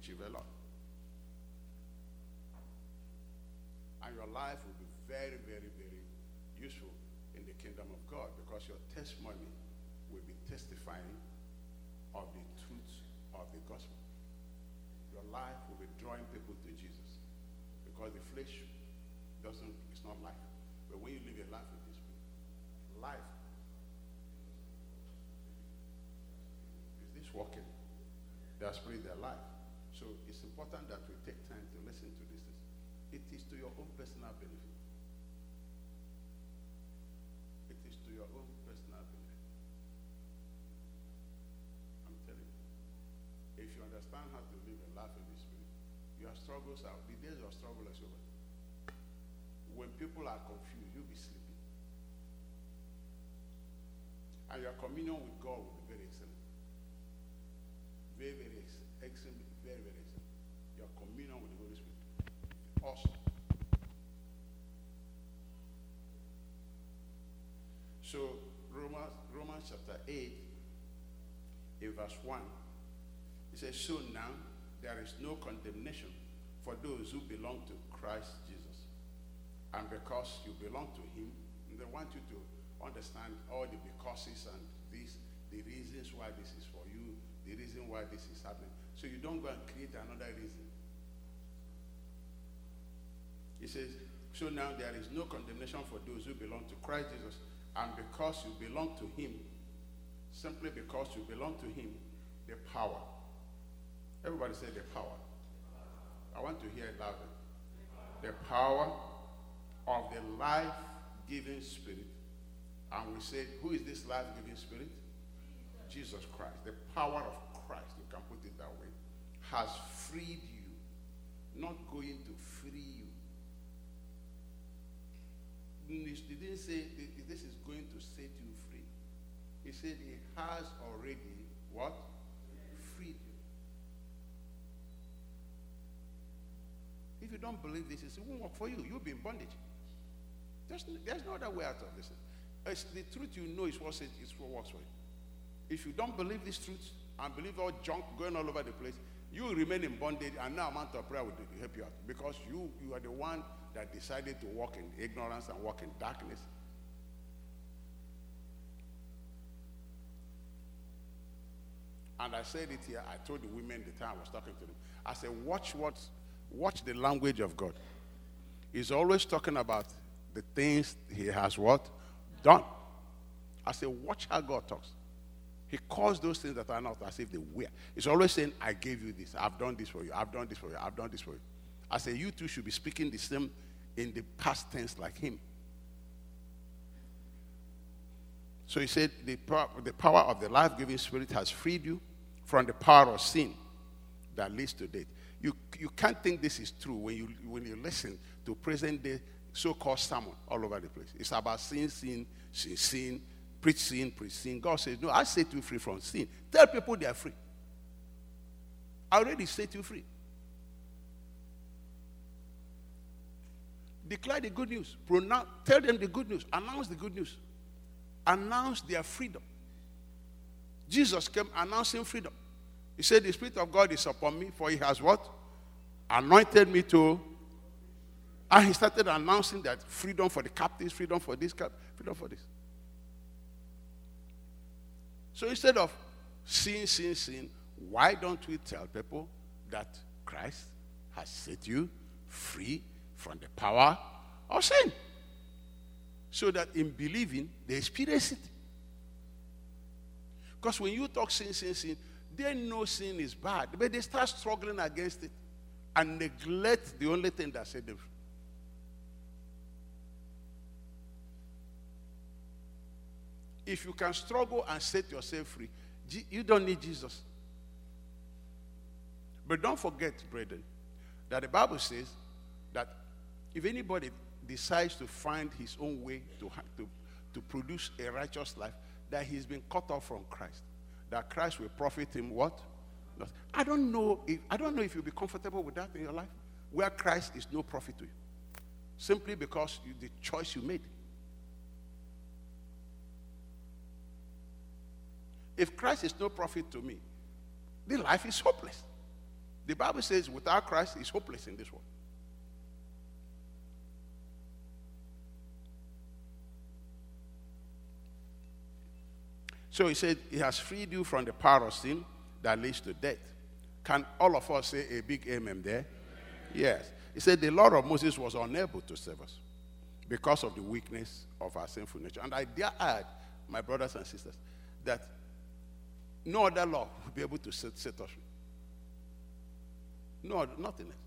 achieve a lot. And your life will be very, very, very useful in the kingdom of God, because your testimony will be testifying of the truth of the gospel. Your life will be drawing people to Jesus, because the flesh it's not life. But when you live a life with this spirit, life is this walking. Their spirit, their life. So it's important that we take time to listen to these things. It is to your own personal benefit. It is to your own personal benefit. I'm telling you. If you understand how to live a life in the spirit, your struggles are, the days of struggle is over. When people are confused, you'll be sleeping. And your communion with God will be very excellent. Very, very excellent. Very, very excellent. Your communion with the Holy Spirit. Awesome. So, Romans chapter 8, in verse 1, it says, so now there is no condemnation for those who belong to Christ Jesus. And because you belong to him, they want you to understand all the becauses and the reasons why this is for you, the reason why this is happening. So you don't go and create another reason. He says, so now there is no condemnation for those who belong to Christ Jesus. And because you belong to him, simply because you belong to him, the power. Everybody say the power. I want to hear it louder. The power of the life-giving spirit. And we said, who is this life-giving spirit? Jesus Christ. The power of Christ, you can put it that way, has freed you, not going to free you. He didn't say this is going to set you free. He said he has already what? Freed you. If you don't believe this, it won't work for you. You'll be in bondage. There's no other way out of this. It's the truth you know is what works for you. If you don't believe this truth and believe all junk going all over the place, you will remain in bondage, and no amount of prayer will help you out, because you are the one that decided to walk in ignorance and walk in darkness. And I said it here. I told the women the time I was talking to them. I said, watch the language of God. He's always talking about the things he has what? Done. I said, watch how God talks. He calls those things that are not as if they were. He's always saying, I gave you this. I've done this for you. I've done this for you. I've done this for you. I said, you too should be speaking the same in the past tense like him. So he said, the power of the life-giving spirit has freed you from the power of sin that leads to death. You can't think this is true when you listen to present-day so-called sermon all over the place. It's about sin, preach sin. God says, no, I set you free from sin. Tell people they are free. I already set you free. Declare the good news. Tell them the good news. Announce the good news. Announce their freedom. Jesus came announcing freedom. He said, the Spirit of God is upon me, for he has what? Anointed me to. And he started announcing that freedom for the captives, freedom for this, freedom for this. So instead of sin, why don't we tell people that Christ has set you free from the power of sin? So that in believing, they experience it. Because when you talk sin, they know sin is bad, but they start struggling against it and neglect the only thing that set them free. If you can struggle and set yourself free, you don't need Jesus. But don't forget, brethren, that the Bible says that if anybody decides to find his own way to produce a righteous life, that he's been cut off from Christ. That Christ will profit him what? I don't know if you'll be comfortable with that in your life, where Christ is no profit to you. Simply because the choice you made. If Christ is no profit to me, the life is hopeless. The Bible says without Christ, it's hopeless in this world. So he said, he has freed you from the power of sin that leads to death. Can all of us say a big amen there? Yes. He said the law of Moses was unable to save us because of the weakness of our sinful nature. And I dare add, my brothers and sisters, that no other law will be able to set us free. No, nothing else.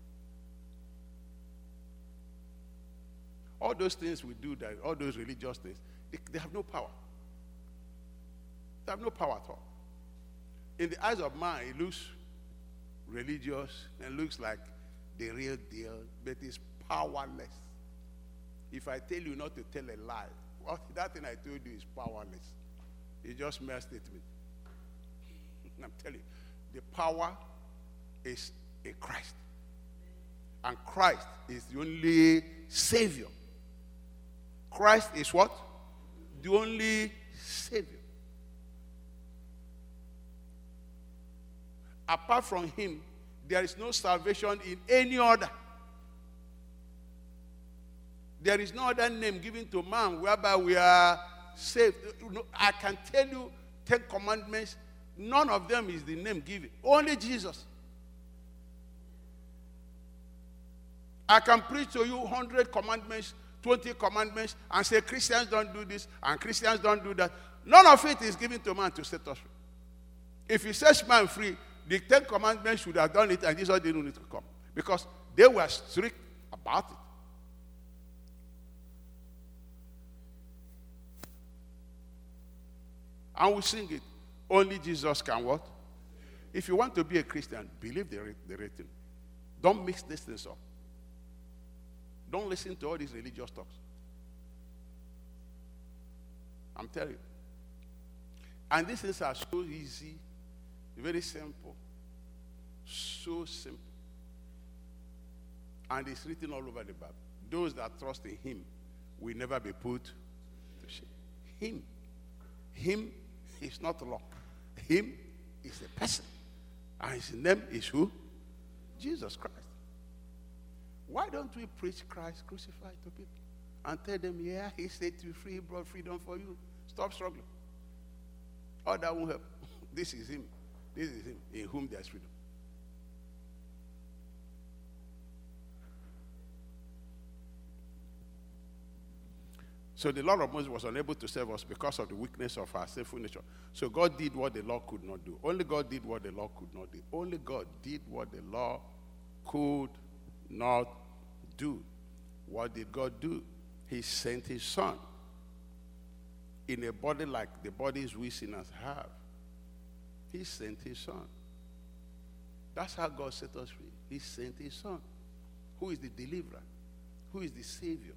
All those things we do, that all those religious things, they have no power. They have no power at all. In the eyes of man, it looks religious and looks like the real deal, but it's powerless. If I tell you not to tell a lie, well, that thing I told you is powerless. It's just mere statement. I'm telling you, the power is in Christ. And Christ is the only Savior. Christ is what? The only Savior. Apart from him, there is no salvation in any other. There is no other name given to man whereby we are saved. I can tell you 10 commandments. None of them is the name given. Only Jesus. I can preach to you 100 commandments, 20 commandments, and say Christians don't do this and Christians don't do that. None of it is given to man to set us free. If he sets man free, the 10 commandments should have done it, and Jesus didn't need to come. Because they were strict about it. And we sing it. Only Jesus can what? If you want to be a Christian, believe the written. Don't mix these things up. Don't listen to all these religious talks. I'm telling you. And these things are so easy, very simple. So simple. And it's written all over the Bible. Those that trust in him will never be put to shame. Him. Him is not law. Him is a person. And his name is who? Jesus Christ. Why don't we preach Christ crucified to people? And tell them, yeah, he set you free, he brought freedom for you. Stop struggling. Oh, that won't help. This is him. This is him in whom there is freedom. So the law of Moses was unable to save us because of the weakness of our sinful nature. So God did what the law could not do. Only God did what the law could not do. Only God did what the law could not do. What did God do? He sent his son in a body like the bodies we sinners have. He sent his son. That's how God set us free. He sent his son, who is the deliverer, who is the savior.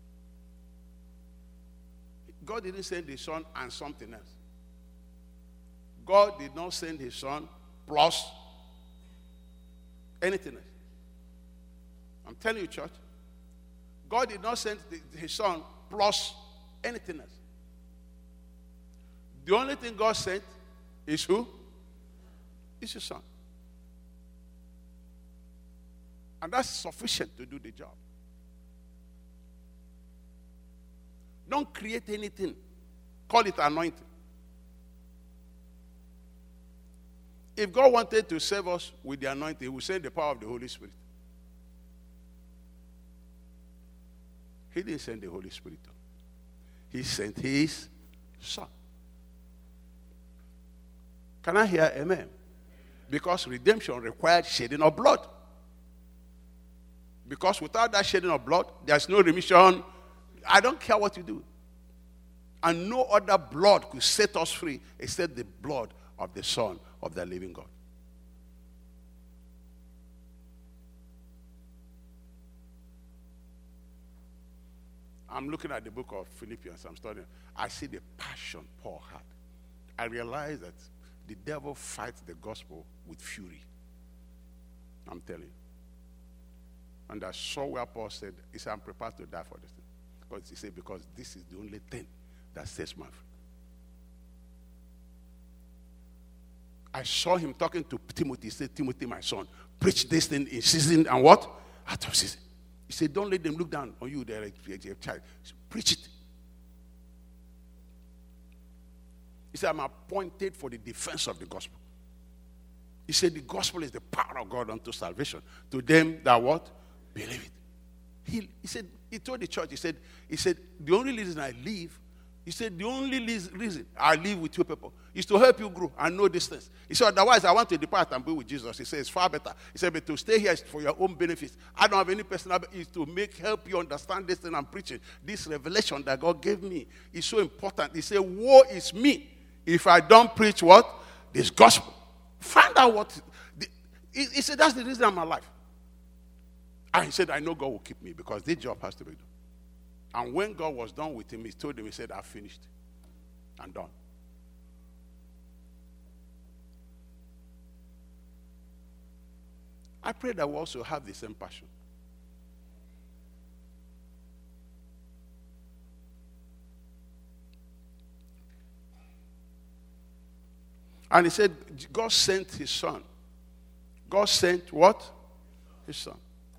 God didn't send his son and something else. God did not send his son plus anything else. I'm telling you, church, God did not send his son plus anything else. The only thing God sent is who? Is his son. And that's sufficient to do the job. Don't create anything. Call it anointing. If God wanted to save us with the anointing, he would send the power of the Holy Spirit. He didn't send the Holy Spirit. He sent his son. Can I hear amen? Because redemption required shedding of blood. Because without that shedding of blood, there's no remission. I don't care what you do. And no other blood could set us free except the blood of the Son of the living God. I'm looking at the book of Philippians. I'm studying. I see the passion Paul had. I realize that the devil fights the gospel with fury. I'm telling you. And I saw where Paul said, he said, I'm prepared to die for this thing. Because he said, because this is the only thing that sets man free. I saw him talking to Timothy. He said, Timothy, my son, preach this thing in season and what? Out of season. He said, don't let them look down on you. They're a child. Said, preach it. He said, I'm appointed for the defense of the gospel. He said, the gospel is the power of God unto salvation to them that what? Believe it. He said, he told the church, he said, the only reason I live, he said, the only reason I live with you people is to help you grow and know this things. He said, otherwise I want to depart and be with Jesus. He said, it's far better. He said, but to stay here is for your own benefits. I don't have any personal, is to help you understand this thing I'm preaching. This revelation that God gave me is so important. He said, woe is me if I don't preach what? This gospel. Find out what, he said, that's the reason I'm alive. And he said, I know God will keep me because this job has to be done. And when God was done with him, he told him, he said, I've finished. I'm done. I pray that we also have the same passion. And he said, God sent his son. God sent what? His son.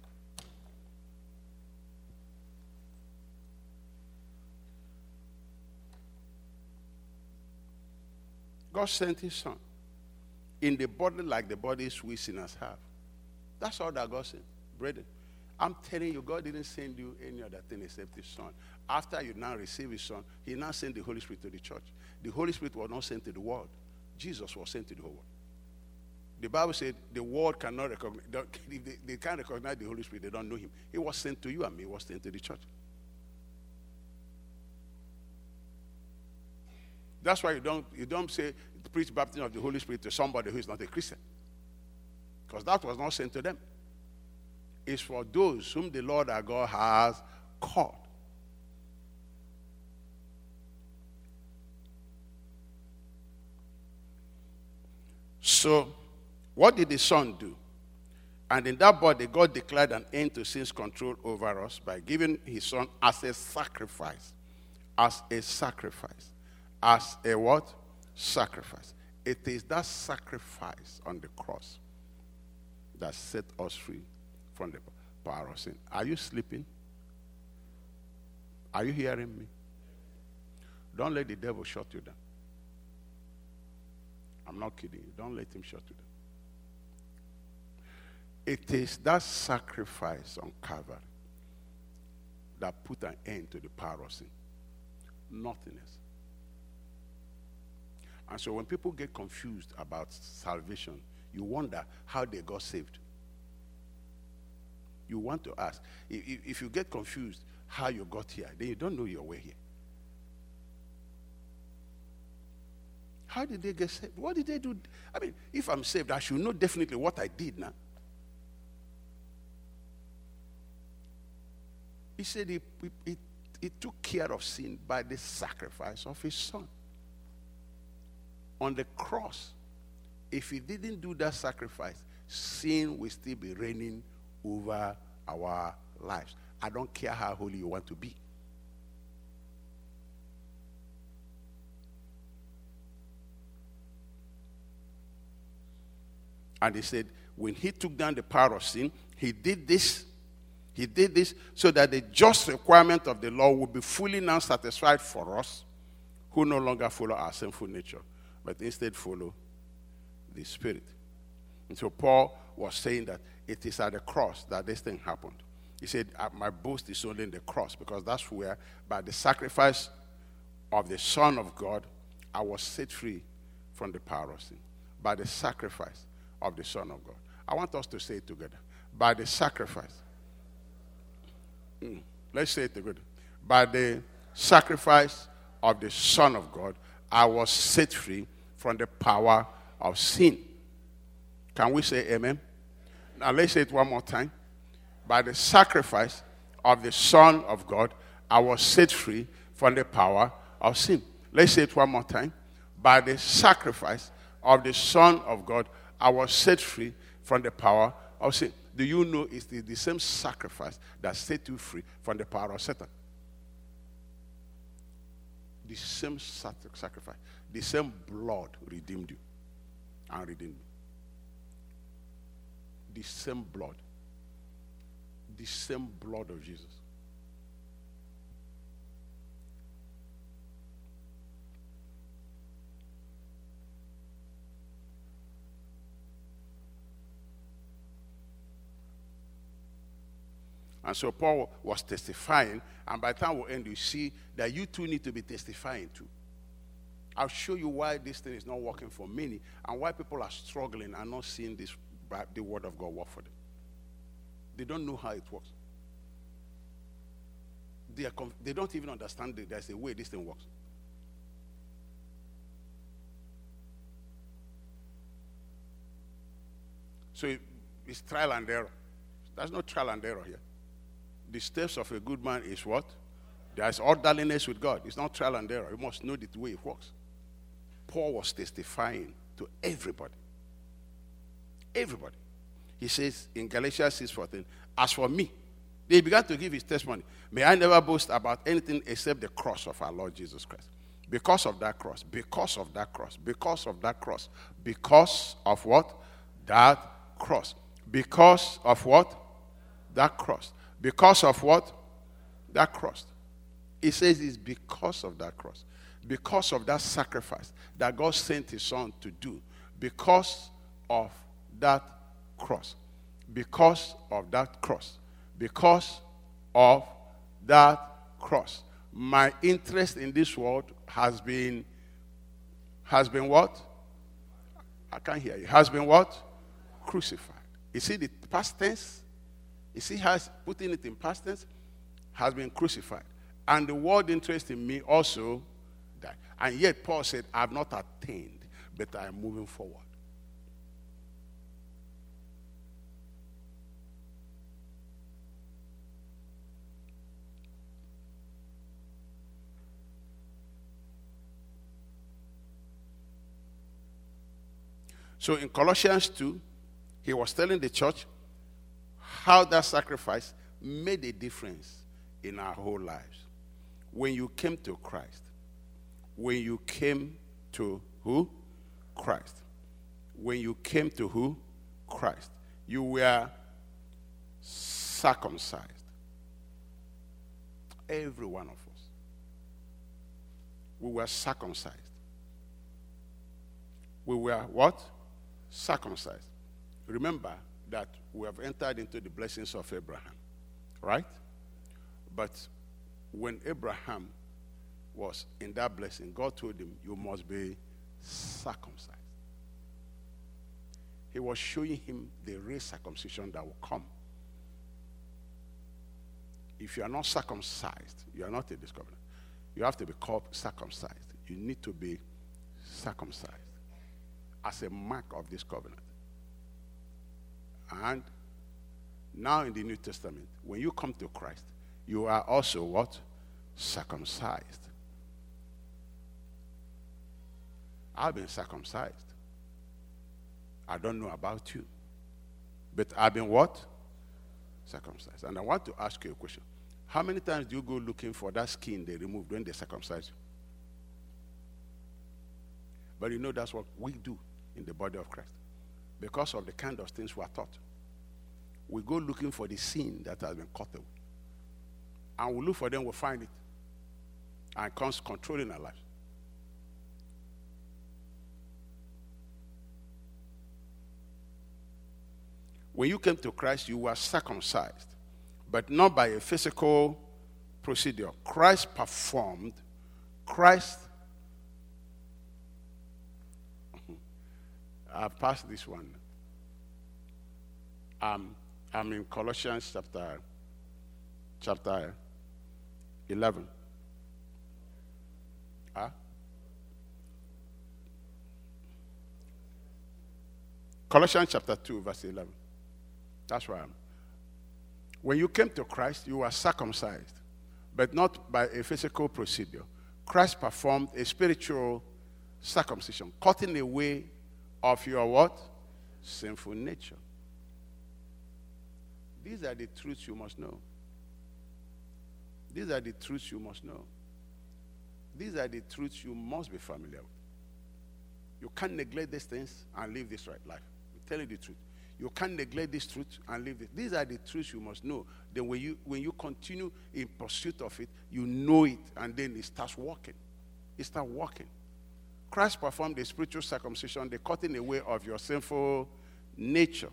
God sent his son in the body like the bodies we sinners have. That's all that God sent. Brethren, I'm telling you, God didn't send you any other thing except his son. After you now receive his son, he now sent the Holy Spirit to the church. The Holy Spirit was not sent to the world. Jesus was sent to the whole world. The Bible said the world cannot recognize, if they can't recognize the Holy Spirit, they don't know him. He was sent to you and me. He was sent to the church. That's why you don't say preach baptism of the Holy Spirit to somebody who is not a Christian. Because that was not sent to them. It's for those whom the Lord our God has called. So, what did the Son do? And in that body, God declared an end to sin's control over us by giving his Son as a sacrifice. As a sacrifice. As a what? Sacrifice. It is that sacrifice on the cross that set us free from the power of sin. Are you sleeping? Are you hearing me? Don't let the devil shut you down. I'm not kidding you. Don't let him shut you down. It is that sacrifice on Calvary that put an end to the power of sin. Nothing else. And so when people get confused about salvation, you wonder how they got saved. You want to ask. If you get confused how you got here, then you don't know your way here. How did they get saved? What did they do? I mean, if I'm saved, I should know definitely what I did now. He said he took care of sin by the sacrifice of his son. On the cross, if he didn't do that sacrifice, sin will still be reigning over our lives. I don't care how holy you want to be. And he said, when he took down the power of sin, he did this so that the just requirement of the law would be fully now satisfied for us, who no longer follow our sinful nature, but instead follow the Spirit. And so Paul was saying that it is at the cross that this thing happened. He said, my boast is only in the cross, because that's where, by the sacrifice of the Son of God, I was set free from the power of sin. By the sacrifice of the Son of God. I want us to say it together. By the sacrifice. Let's say it together. By the sacrifice of the Son of God, I was set free from the power of sin. Can we say amen? Now let's say it one more time. By the sacrifice of the Son of God, I was set free from the power of sin. Let's say it one more time. By the sacrifice of the Son of God, I was set free from the power of sin. Do you know it's the same sacrifice that set you free from the power of Satan? The same sacrifice. The same blood redeemed you. and redeemed me. The same blood. The same blood of Jesus. And so Paul was testifying, and by the time we end, you see that you too need to be testifying too. I'll show you why this thing is not working for many, and why people are struggling and not seeing the word of God work for them. They don't know how it works. They don't even understand that there's a way this thing works. So it's trial and error. There's no trial and error here. The steps of a good man is what? There's orderliness with God. It's not trial and error. You must know the way it works. Paul was testifying to everybody. Everybody. He says in Galatians 6:14, as for me, they began to give his testimony. May I never boast about anything except the cross of our Lord Jesus Christ. Because of that cross. Because of that cross. Because of that cross. Because of what? That cross. Because of what? That cross. Because of what? That cross. It says it's because of that cross. Because of that sacrifice that God sent his son to do. Because of that cross. Because of that cross. Because of that cross. My interest in this world has been what? I can't hear you. Has been what? Crucified. You see the past tense? You see how putting it in past tense? Has been crucified. And the world interest in me also died. And yet Paul said, I have not attained, but I am moving forward. So in Colossians 2, he was telling the church how that sacrifice made a difference in our whole lives. When you came to Christ. When you came to who? Christ. When you came to who? Christ. You were circumcised. Every one of us. We were circumcised. We were what? Circumcised. Remember that we have entered into the blessings of Abraham, right? But when Abraham was in that blessing, God told him, you must be circumcised. He was showing him the real circumcision that will come. If you are not circumcised, you are not in this covenant. You have to be called circumcised. You need to be circumcised as a mark of this covenant. And now in the New Testament, when you come to Christ, you are also what? Circumcised. I've been circumcised. I don't know about you. But I've been what? Circumcised. And I want to ask you a question. How many times do you go looking for that skin they removed when they circumcise you? But you know that's what we do in the body of Christ. Because of the kind of things we are taught. We go looking for the sin that has been cut away. And we look for them, we find it. And it comes controlling our lives. When you came to Christ, you were circumcised. But not by a physical procedure. Christ performed. I've passed this one. I'm in Colossians chapter 11. Colossians chapter 2, verse 11. That's where I am. When you came to Christ, you were circumcised, but not by a physical procedure. Christ performed a spiritual circumcision, cutting away of your what? Sinful nature. These are the truths you must know. These are the truths you must know. These are the truths you must be familiar with. You can't neglect these things and live this right life. I'm telling you the truth. You can't neglect this truth and live it. These are the truths you must know. Then when you continue in pursuit of it, you know it, and then it starts working. It starts working. Christ performed the spiritual circumcision, the cutting away of your sinful nature.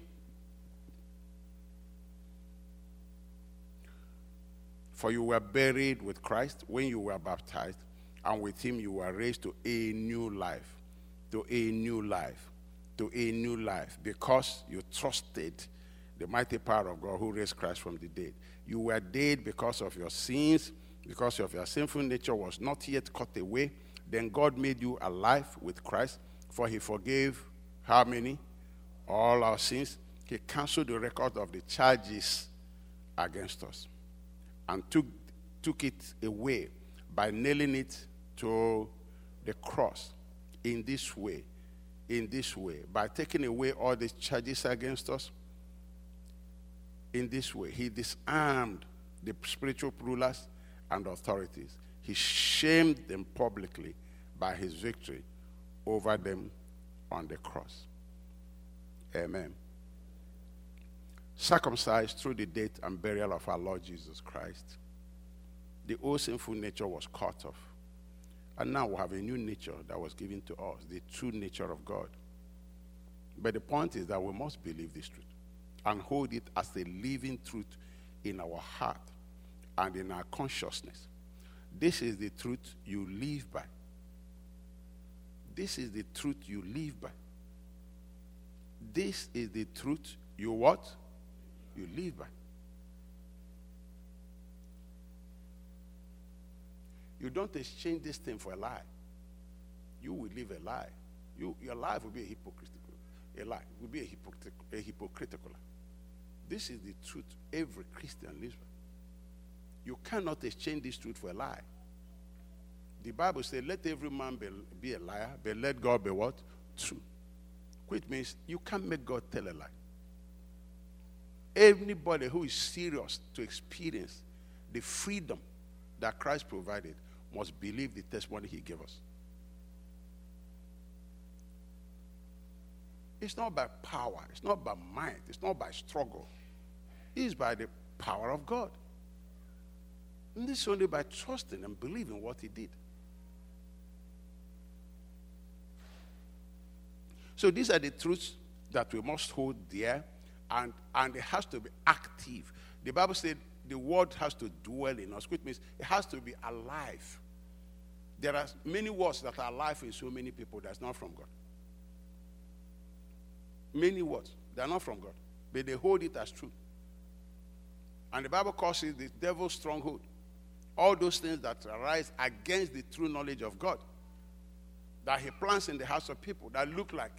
For you were buried with Christ when you were baptized, and with him you were raised to a new life. To a new life. To a new life. Because you trusted the mighty power of God who raised Christ from the dead. You were dead because of your sins, because of your sinful nature was not yet cut away. Then God made you alive with Christ, for he forgave how many? All our sins. He canceled the record of the charges against us and took it away by nailing it to the cross. In this way, by taking away all the charges against us, in this way, he disarmed the spiritual rulers and authorities. He shamed them publicly by his victory over them on the cross. Amen. Circumcised through the death and burial of our Lord Jesus Christ, the old sinful nature was cut off. And now we have a new nature that was given to us, the true nature of God. But the point is that we must believe this truth and hold it as a living truth in our heart and in our consciousness. This is the truth you live by. This is the truth you live by. This is the truth you what? You live by. You don't exchange this thing for a lie. You will live a lie. Your life will be a hypocritical. A lie will be a hypocritical. This is the truth every Christian lives by. You cannot exchange this truth for a lie. The Bible says, let every man be a liar, but let God be what? True. Which means you can't make God tell a lie. Anybody who is serious to experience the freedom that Christ provided must believe the testimony he gave us. It's not by power. It's not by might. It's not by struggle. It's by the power of God. And this is only by trusting and believing what he did. So these are the truths that we must hold dear, and it has to be active. The Bible said the word has to dwell in us, which means it has to be alive. There are many words that are alive in so many people that's not from God. Many words, they are not from God, but they hold it as true. And the Bible calls it the devil's stronghold. All those things that arise against the true knowledge of God that he plants in the hearts of people that look like.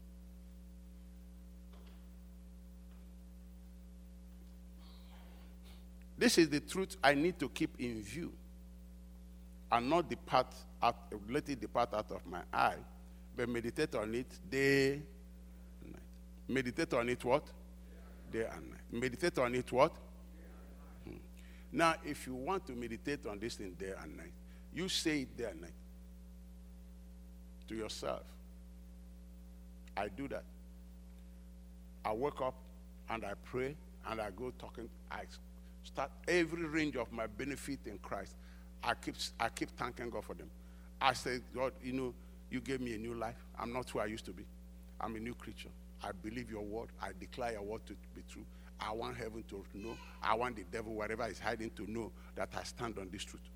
This is the truth I need to keep in view and not let it depart out of my eye, but meditate on it day and night. Meditate on it what? Day and night. Meditate on it what? Now, if you want to meditate on this thing day and night, you say it day and night to yourself. I do that. I wake up and I pray and I go talking. I start every range of my benefit in Christ. I keep thanking God for them. I say, God, you gave me a new life. I'm not who I used to be. I'm a new creature. I believe your word. I declare your word to be true. I want heaven to know. I want the devil, wherever is hiding, to know that I stand on this truth.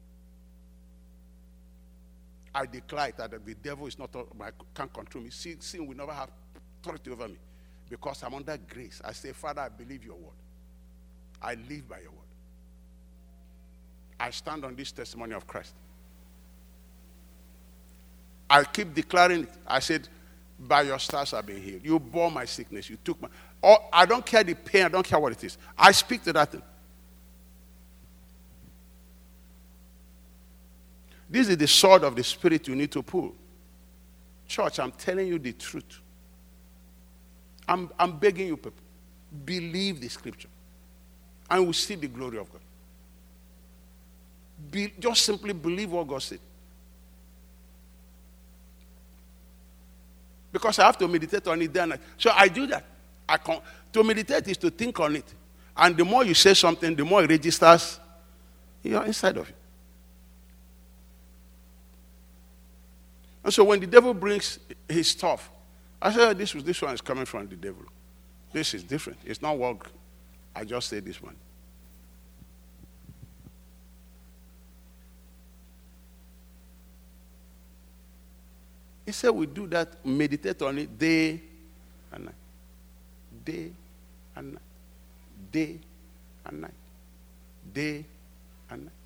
I declare that the devil is not, can't control me. Sin will never have authority over me because I'm under grace. I say, Father, I believe your word. I live by your word. I stand on this testimony of Christ. I keep declaring it. I said, by your stripes I've been healed. You bore my sickness. You took my... I don't care the pain. I don't care what it is. I speak to that thing. This is the sword of the Spirit you need to pull. Church, I'm telling you the truth. I'm begging you people. Believe the scripture. And we'll see the glory of God. Just simply believe what God said. Because I have to meditate on it day and night. So I do that. To meditate is to think on it. And the more you say something, the more it registers inside of you. And so when the devil brings his stuff, I say, this one is coming from the devil. This is different. It's not what I just said this one. He said we do that, meditate on it day and night. Day and night. Day and night. Day and night.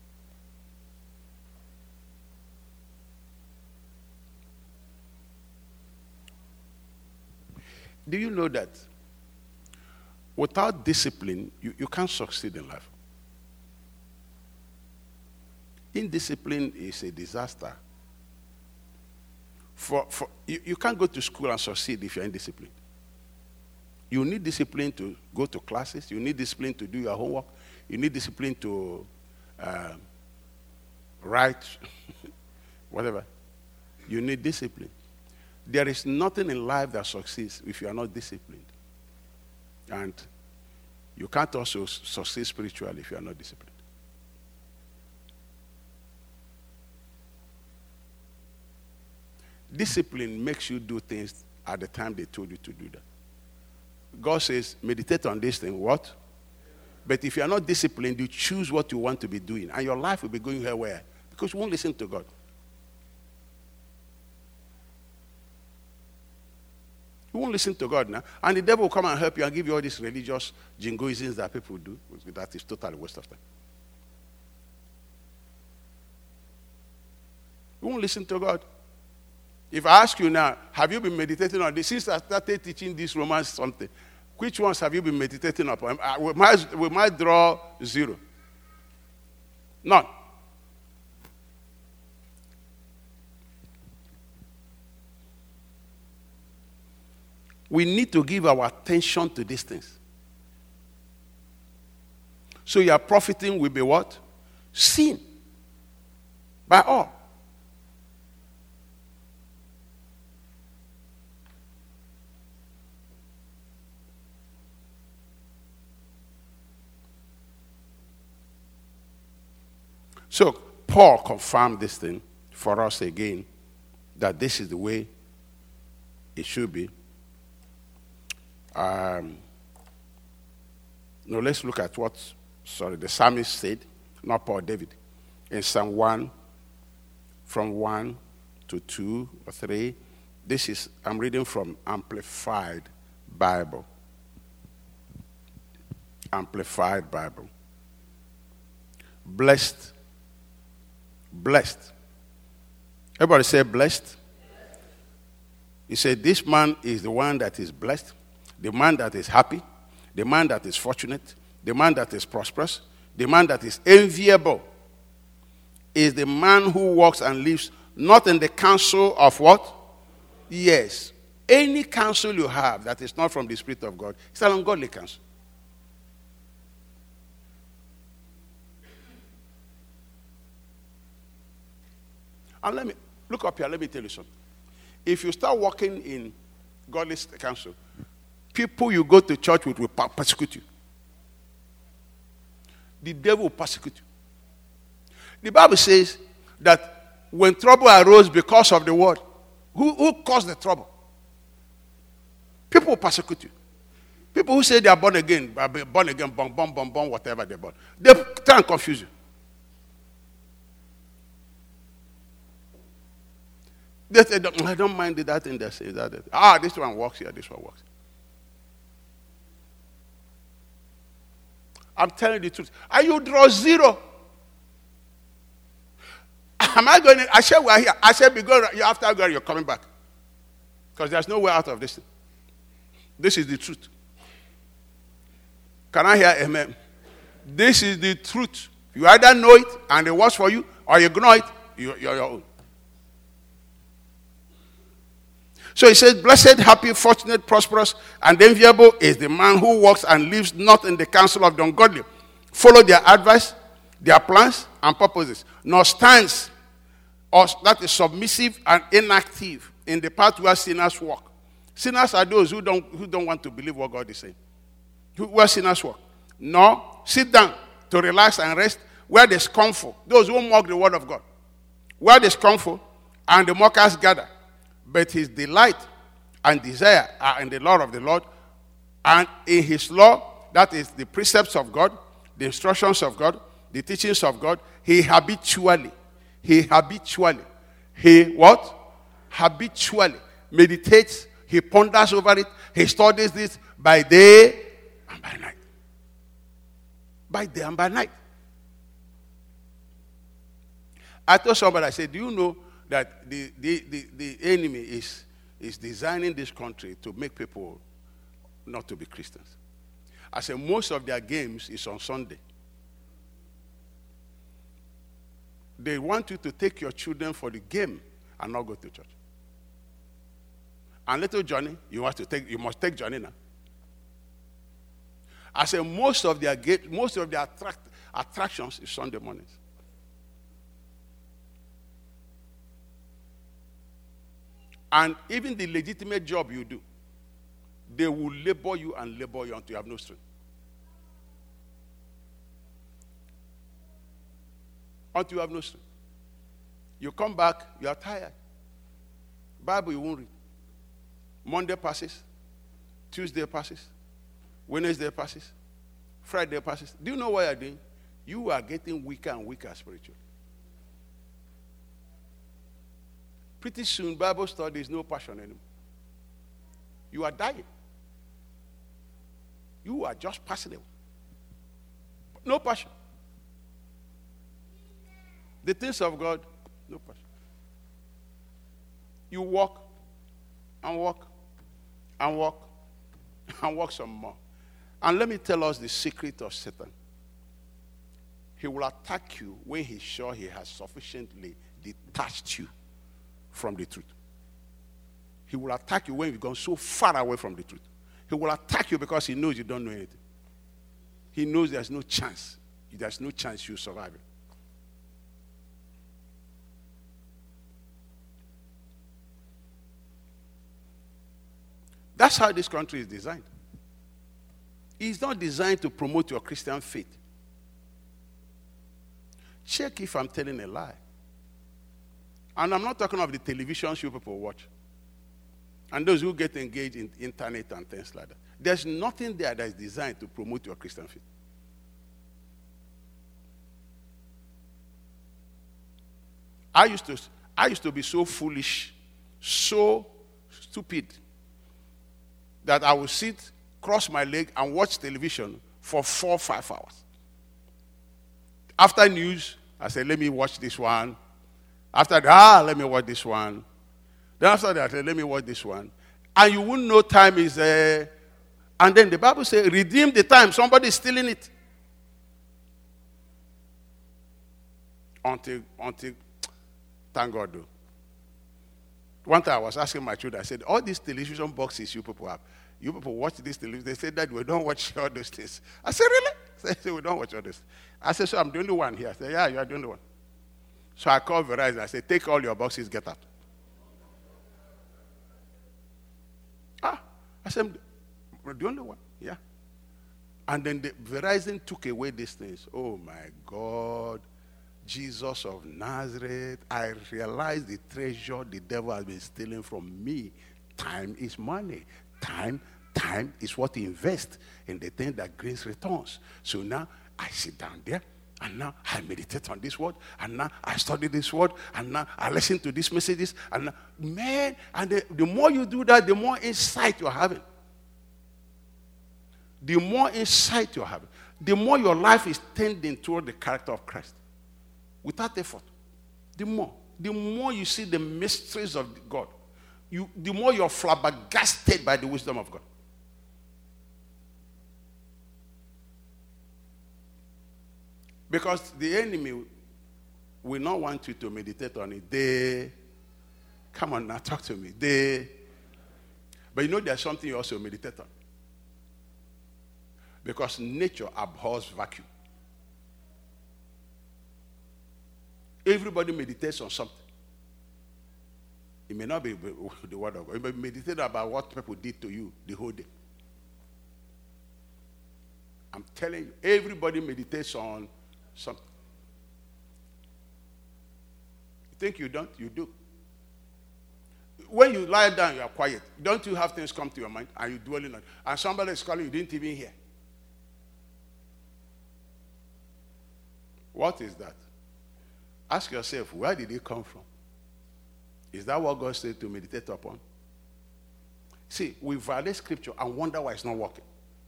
Do you know that without discipline, you can't succeed in life? Indiscipline is a disaster. You can't go to school and succeed if you're indisciplined. You need discipline to go to classes. You need discipline to do your homework. You need discipline to write, whatever. You need discipline. There is nothing in life that succeeds if you are not disciplined. And you can't also succeed spiritually if you are not disciplined. Discipline makes you do things at the time they told you to do that. God says, meditate on this thing. What? But if you are not disciplined, you choose what you want to be doing. And your life will be going here where? Because you won't listen to God. You won't listen to God now. And the devil will come and help you and give you all these religious jingoisms that people do. That is totally waste of time. You won't listen to God. If I ask you now, have you been meditating on this? Since I started teaching this Romans something, which ones have you been meditating upon? We might draw 0. None. We need to give our attention to these things. So your profiting will be what? Sin. By all. So Paul confirmed this thing for us again, that this is the way it should be. Now let's look at what, the psalmist said, not Paul, David, in Psalm 1, from 1 to 2 or 3. I'm reading from Amplified Bible. Amplified Bible. Blessed. Everybody say blessed. He said, this man is the one that is blessed, the man that is happy, the man that is fortunate, the man that is prosperous, the man that is enviable, is the man who walks and lives not in the counsel of what? Yes. Any counsel you have that is not from the Spirit of God, it's an ungodly counsel. And let me, look up here, let me tell you something. If you start walking in godly counsel, people you go to church with will persecute you. The devil will persecute you. The Bible says that when trouble arose because of the word, who caused the trouble? People will persecute you. People who say they are born again, born, whatever they're born. They try and confuse you. They say, I don't mind that thing they say. This one works here, this one works. I'm telling you the truth. And you draw 0. Am I going to? I said we're here. I said after God, you're coming back. Because there's no way out of this thing. This is the truth. Can I hear amen? This is the truth. You either know it and it works for you, or you ignore it, you're your own. So he says, blessed, happy, fortunate, prosperous, and enviable is the man who walks and lives not in the counsel of the ungodly. Follow their advice, their plans, and purposes. Nor stands, or that is submissive and inactive, in the path where sinners walk. Sinners are those who don't want to believe what God is saying. Where sinners walk. No, sit down to relax and rest where there's comfort. Those who mock the word of God. Where there's comfort and the mockers gather. But his delight and desire are in the law of the Lord. And in his law, that is the precepts of God, the instructions of God, the teachings of God, he habitually meditates, he ponders over it, he studies this by day and by night. By day and by night. I told somebody, I said, do you know that the enemy is designing this country to make people not to be Christians? I said, most of their games is on Sunday. They want you to take your children for the game and not go to church. And little Johnny, you must take Johnny now. I said, most of their attractions is Sunday mornings. And even the legitimate job you do, they will labor you until you have no strength. Until you have no strength. You come back, you are tired. Bible you won't read. Monday passes. Tuesday passes. Wednesday passes. Friday passes. Do you know what you are doing? You are getting weaker and weaker spiritually. Pretty soon, Bible study is no passion anymore. You are dying. You are just passing away. No passion. The things of God, no passion. You walk and walk and walk and walk some more. And let me tell us the secret of Satan. He will attack you when he's sure he has sufficiently detached you from the truth. He will attack you when you've gone so far away from the truth. He will attack you because he knows you don't know anything. He knows there's no chance. There's no chance you survive it. That's how this country is designed. It's not designed to promote your Christian faith. Check if I'm telling a lie. And I'm not talking of the televisions you people watch. And those who get engaged in internet and things like that. There's nothing there that is designed to promote your Christian faith. I used to be so foolish, so stupid, that I would sit, cross my leg, and watch television for 4 or 5 hours. After news, I said, let me watch this one. After that, let me watch this one. Then after that, let me watch this one. And you wouldn't know time is there. And then the Bible says, redeem the time. Somebody is stealing it. Until, thank God, though. One time I was asking my children, I said, all these television boxes you people have, you people watch this television. They said that we don't watch all those things. I said, really? They said, we don't watch all this. I said, so I'm the only one here. I said, yeah, you are the only one. So I called Verizon. I said, take all your boxes, get out. I said, we're the only one. Yeah. And then Verizon took away these things. Oh, my God. Jesus of Nazareth. I realized the treasure the devil has been stealing from me. Time is money. Time is what he invests in the thing that brings returns. So now I sit down there, and now I meditate on this word, and now I study this word, and now I listen to these messages, and now, man, and the more you do that, the more insight you're having. The more insight you're having. The more your life is tending toward the character of Christ. Without effort. The more you see the mysteries of God, the more you're flabbergasted by the wisdom of God. Because the enemy will not want you to meditate on it. Come on now, talk to me. But you know there's something you also meditate on. Because nature abhors vacuum. Everybody meditates on something. It may not be the word of God. You may meditate about what people did to you the whole day. I'm telling you, everybody meditates on something. You think you don't? You do. When you lie down, you are quiet. Don't you have things come to your mind and you dwell on it? And somebody is calling, you didn't even hear. What is that? Ask yourself, where did it come from? Is that what God said to meditate upon? See, we violate scripture and wonder why it's not working.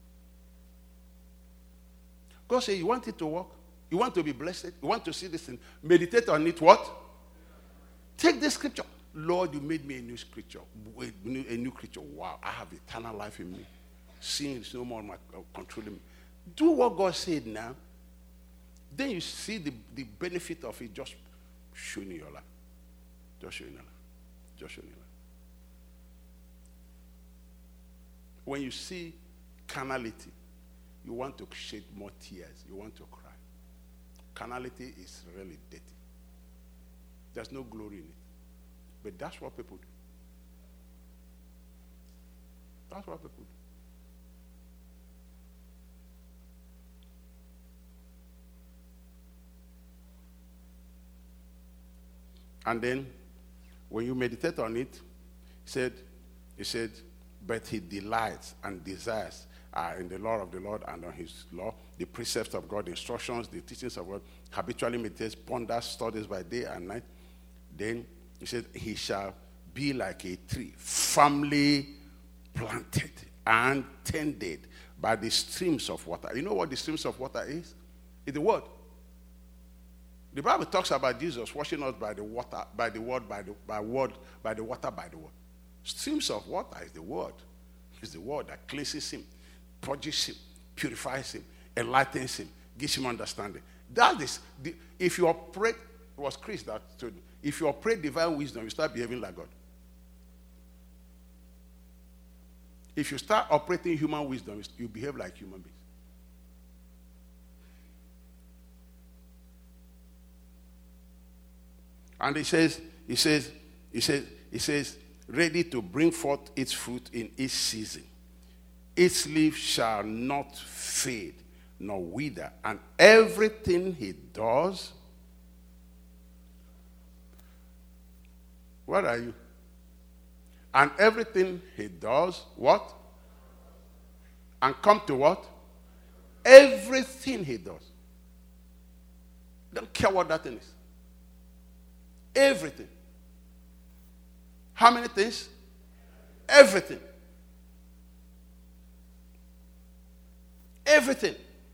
God said, you want it to work? You want to be blessed? You want to see this thing? Meditate on it, what? Take this scripture. Lord, you made me a new creature. A new creature. Wow, I have eternal life in me. Sin is no more controlling me. Do what God said now. Then you see the benefit of it just showing in your life. Just showing in your life. Just showing in your life. When you see carnality, you want to shed more tears. You want to cry. Carnality is really dirty. There's no glory in it. But that's what people do. That's what people do. And then, when you meditate on it, he said, but he delights and desires in the law of the Lord and on his law, the precepts of God, the instructions, the teachings of God, habitually meditates, ponders, studies by day and night. Then he said, he shall be like a tree, firmly planted and tended by the streams of water. You know what the streams of water is? It's the word. The Bible talks about Jesus washing us by the water, by the word, by the water, by the word. Streams of water is the word. It's the word that cleanses him, purges him, purifies him, enlightens him, gives him understanding. That is, if you operate, it was Chris that told me, if you operate divine wisdom, you start behaving like God. If you start operating human wisdom, you behave like human beings. And he says, ready to bring forth its fruit in its season. Its leaf shall not fade, nor wither. And everything he does, what are you? And everything he does, what? And come to what? Everything he does. Don't care what that thing is. Everything. How many things? Everything. Everything.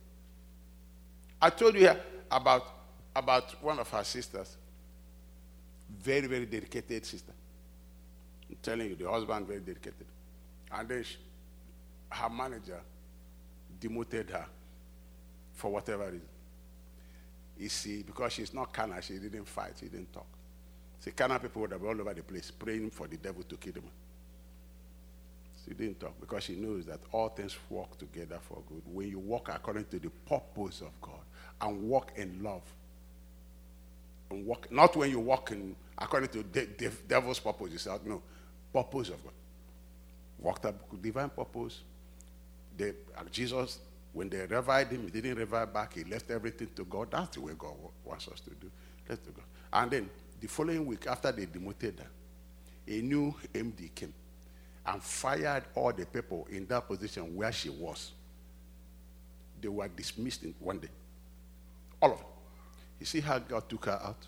I told you here about one of our sisters. Very, very dedicated sister. I'm telling you, the husband very dedicated. And then her manager demoted her for whatever reason. You see, because she's not carnal, she didn't fight, she didn't talk. See, carnal people would have been all over the place praying for the devil to kill them. She didn't talk because she knows that all things work together for good. When you walk according to the purpose of God and walk in love. And walk, not when you walk in according to the devil's purpose. You say, no, purpose of God. Walked up divine purpose. Jesus, when they reviled him, he didn't revile back. He left everything to God. That's the way God wants us to do. Left to God. And then the following week, after they demoted her, a new MD came and fired all the people in that position where she was. They were dismissed in one day. All of them. You see how God took her out?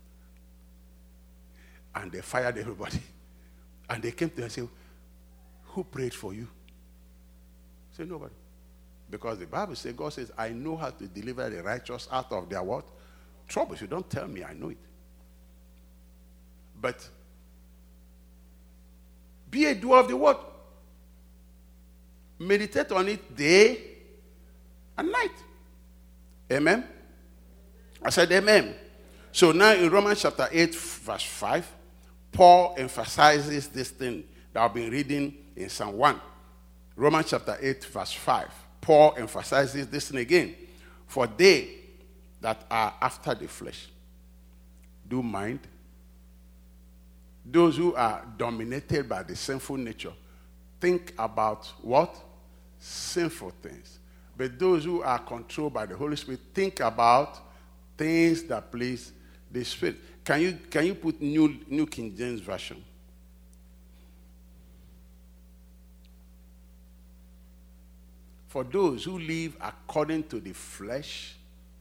And they fired everybody. And they came to her and said, who prayed for you? Say nobody. Because the Bible says, God says, I know how to deliver the righteous out of their what? Troubles. You don't tell me, I know it. But be a doer of the word. Meditate on it day and night. Amen? I said amen. So now in Romans chapter 8, verse 5, Paul emphasizes this thing that I've been reading in Psalm 1. Romans chapter 8, verse 5. Paul emphasizes this thing again. For they that are after the flesh do mind Those who are dominated by the sinful nature think about what? Sinful things. But those who are controlled by the Holy Spirit think about things that please the Spirit. Can you put New King James Version? For those who live according to the flesh,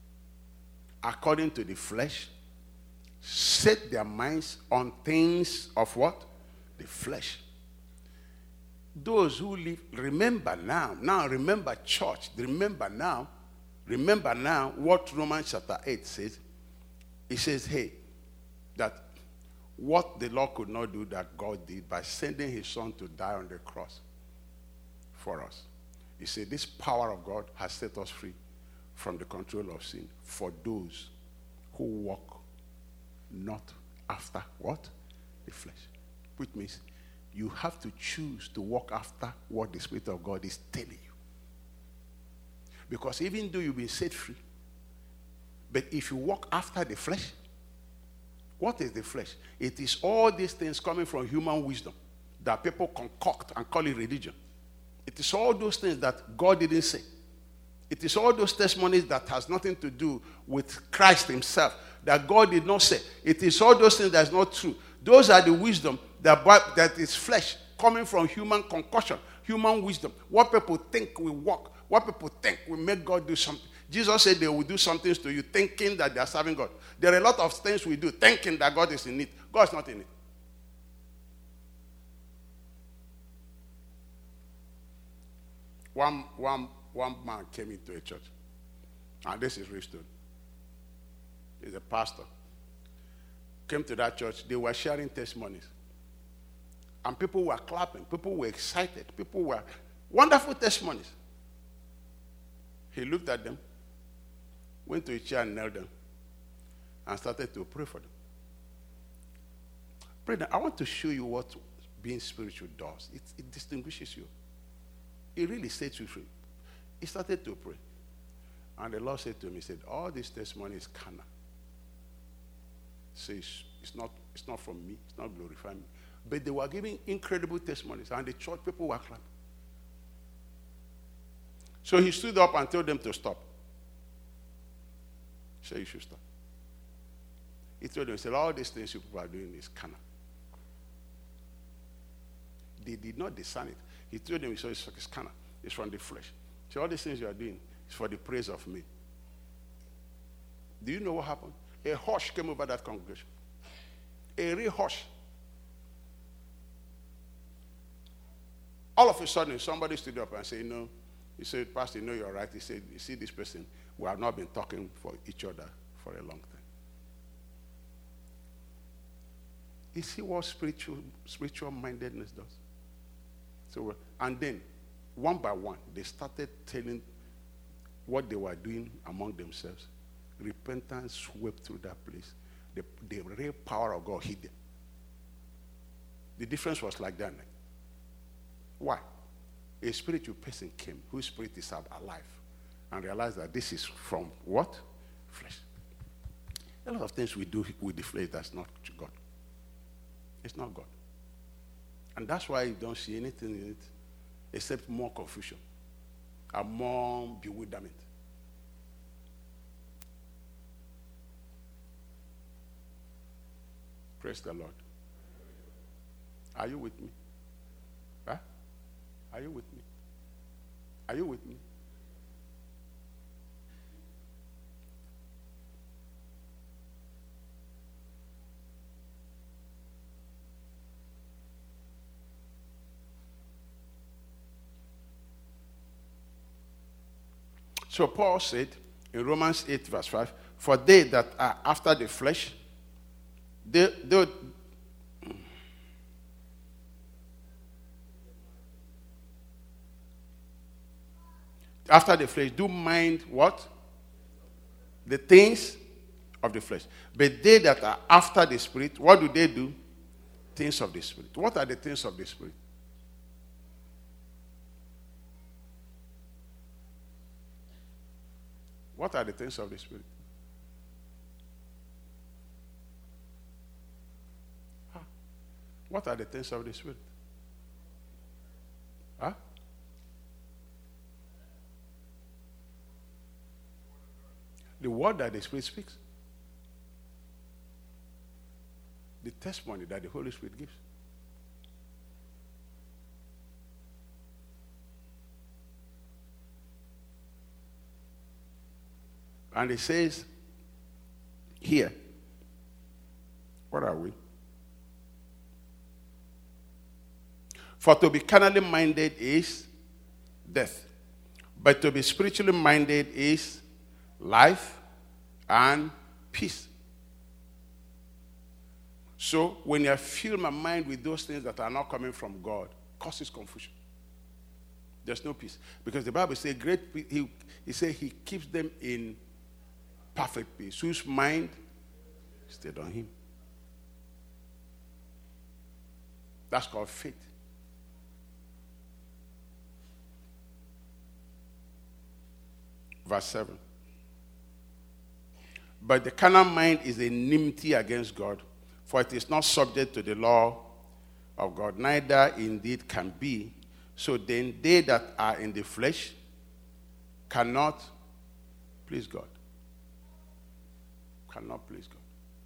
set their minds on things of what? The flesh. Those who live, remember remember church, remember now what Romans chapter 8 says. It says, hey, that what the Lord could not do that God did by sending his son to die on the cross for us. He said, this power of God has set us free from the control of sin for those who walk not after what? The flesh. Which means you have to choose to walk after what the Spirit of God is telling you. Because even though you've been set free, but if you walk after the flesh, what is the flesh? It is all these things coming from human wisdom that people concoct and call it religion. It is all those things that God didn't say. It is all those testimonies that has nothing to do with Christ himself, that God did not say. It is all those things that is not true. Those are the wisdom that is flesh, coming from human concoction, human wisdom. What people think will work. What people think will make God do something. Jesus said they will do some things to you thinking that they are serving God. There are a lot of things we do thinking that God is in it. God is not in it. One man came into a church, and this is Richton. He's a pastor. Came to that church. They were sharing testimonies. And people were clapping. People were excited. People were wonderful testimonies. He looked at them, went to a chair and knelt down, and started to pray for them. Pray. I want to show you what being spiritual does. It distinguishes you. It really sets you free. He started to pray. And the Lord said to me, he said, all this testimony is carnal. Says it's not from me, it's not glorifying me. But they were giving incredible testimonies, and the church people were clapping. So he stood up and told them to stop. He said, you should stop. He told them, he said, all these things you people are doing is carnal. They did not discern it. He told them, he said, it's carnal. It's from the flesh. So all these things you are doing is for the praise of me. Do you know what happened? A hush came over that congregation. A real hush. All of a sudden, somebody stood up and said, no. He said, Pastor, no, you're right. He said, you see this person, we have not been talking for each other for a long time. You see what spiritual mindedness does? So, and then, one by one, they started telling what they were doing among themselves. Repentance swept through that place. The real power of God hid them. The difference was like that. Why? A spiritual person came whose spirit is alive and realized that this is from what? Flesh. A lot of things we do with the flesh that's not God. It's not God. And that's why you don't see anything in it except more confusion and more bewilderment. Praise the Lord. Are you with me? Huh? Are you with me? Are you with me? So Paul said in Romans 8 verse 5, for they that are after the flesh, after the flesh, do mind what? The things of the flesh. But they that are after the Spirit, what do? Things of the Spirit. What are the things of the Spirit? What are the things of the Spirit? What are the things of the Spirit? Huh? The word that the Spirit speaks. The testimony that the Holy Spirit gives. And it says here, what are we? For to be carnally minded is death, but to be spiritually minded is life and peace. So when you fill my mind with those things that are not coming from God, causes confusion. There's no peace. Because the Bible says he said he keeps them in perfect peace, whose mind stayed on him. That's called faith. Verse 7. But the carnal mind is enmity against God, for it is not subject to the law of God, neither indeed can be. So then they that are in the flesh cannot please God. Cannot please God.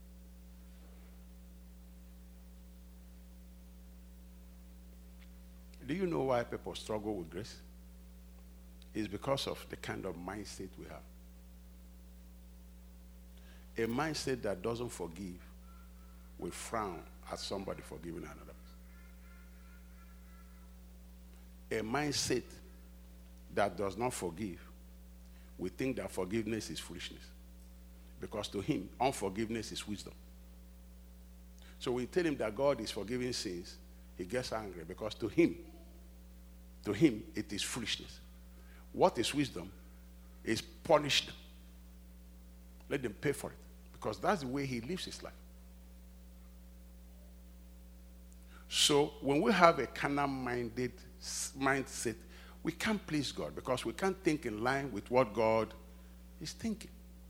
Do you know why people struggle with grace? It's because of the kind of mindset we have. A mindset that doesn't forgive will frown at somebody forgiving another person. A mindset that does not forgive will think that forgiveness is foolishness. Because to him, unforgiveness is wisdom. So when you tell him that God is forgiving sins, he gets angry because to him, it is foolishness. What is wisdom is punish them. Let them pay for it. Because that's the way he lives his life. So when we have a carnal-minded mindset, we can't please God because we can't think in line with what God is thinking.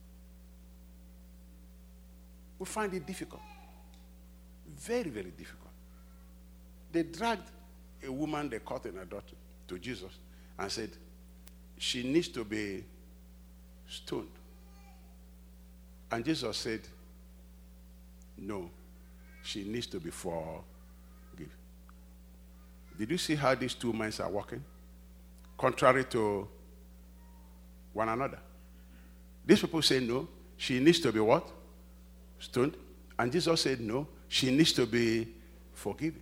We find it difficult. Very, very difficult. They dragged a woman they caught in adultery to Jesus and said, she needs to be stoned. And Jesus said, no, she needs to be forgiven. Did you see how these two minds are working? Contrary to one another. These people say, no, she needs to be what? Stoned. And Jesus said, no, she needs to be forgiven.